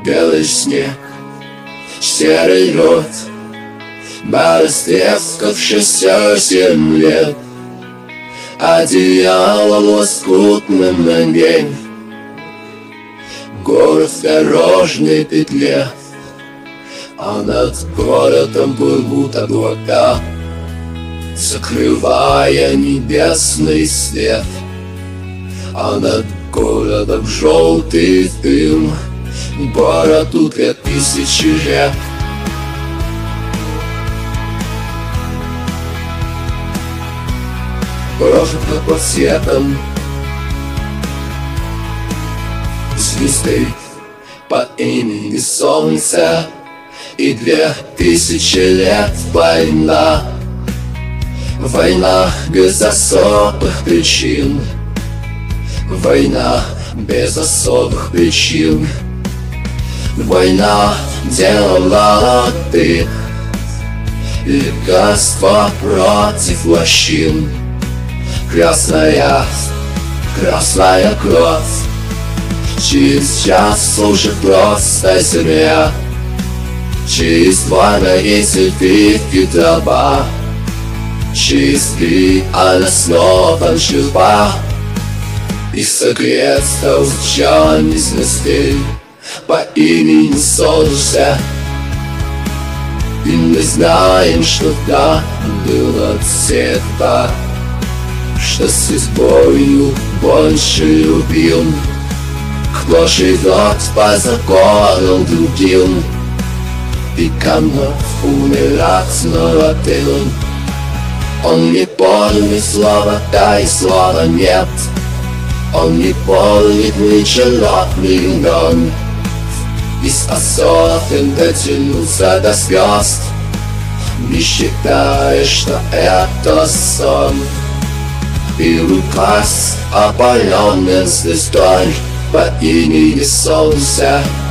белый снег, серый лед, растрескавшийся 7 лет, одеялом лоскутным на день. Город в дорожной петле, а над городом плывут облака, закрывая небесный свет. А над городом желтый дым, городу 2000 лет. Прожито под светом звезды по имени Солнце, и 2000 лет война. Война без особых причин, война без особых причин. Война делала ты лекарство против лощин. Красная кровь через час служит просто земля. Через 2 мои сельфики толпа, через 3 она снова жива. И согреться лучами звезды по имени Солнце. И мы знаем, что там было цвета, что судьбою больше любил, кто живет по законам другим. И кому умирать молодым. Он не помнит слова «да» и слова «нет». Он не помнит ничего времен. Из особен дотянулся до звезд, не считая, что это сон. И указ опаленный звездой по имени Солнце.